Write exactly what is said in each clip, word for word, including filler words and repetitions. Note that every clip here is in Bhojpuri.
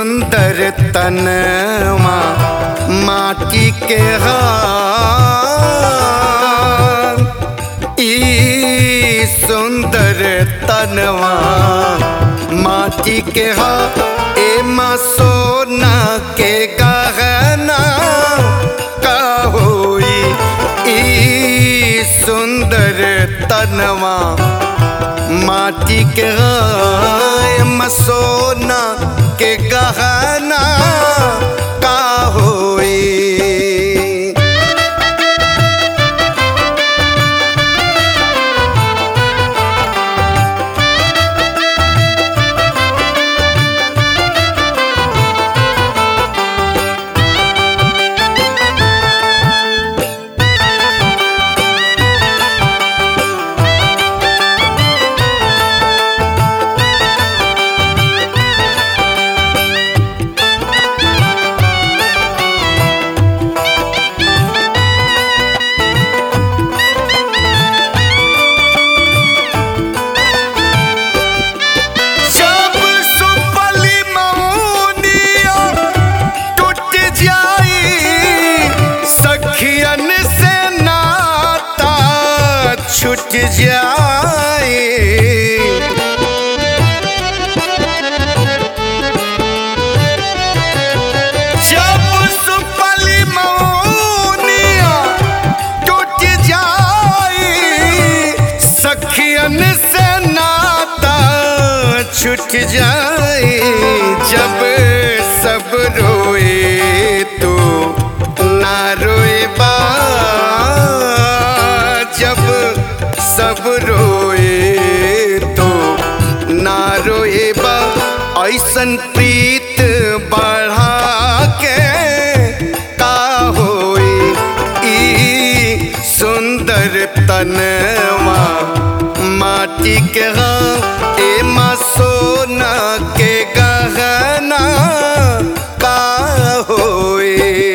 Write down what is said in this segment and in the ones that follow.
सुंदर तनवा माटी के हार, ई सुंदर तनवा माटी के हार, एमा सोना के गहना का होई। ई सुंदर तनवा माटी के हार, एमा सोना के गहना का होई। छूट जाए जब सुपली मौनिया टूट जाए, सखियन से नाता छूट जाए। जब सब रोए तो ना रोए बा, जब सब रोए तो ना रोए बा। ऐसन प्रीत बढ़ा के का होई। ई सुंदर तनवा माटी के हार, एमा सोना के गहना का होई।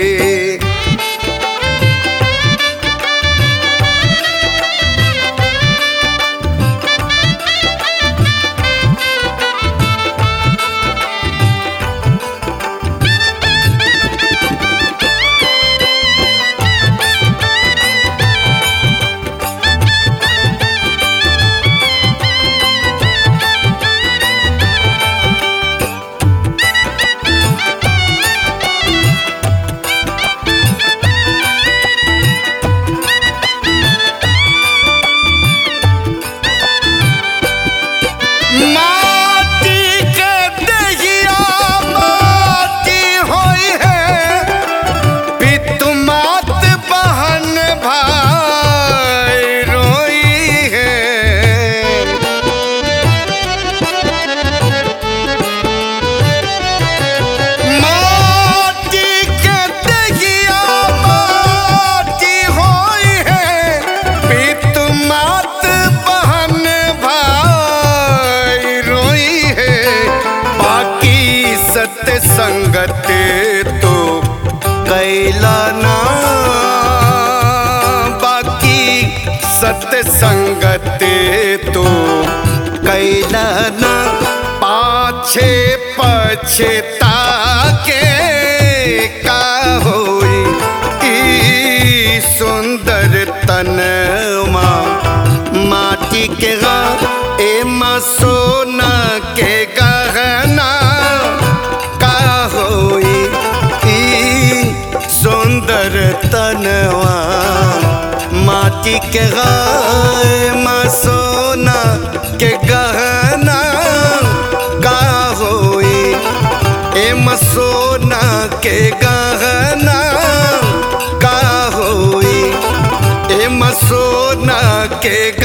संगत तो कैला ना, बाकी सत्य संगत तो कैला ना। पाछे पछता के का होई। ई सुंदर तनवा माटी के हार, एमा सोना के गहना होई। ई सुंदर तनवा माटी के हार, एमा सोना के गहना का होई। एमा सोना के गहना का होई। एमा सोना के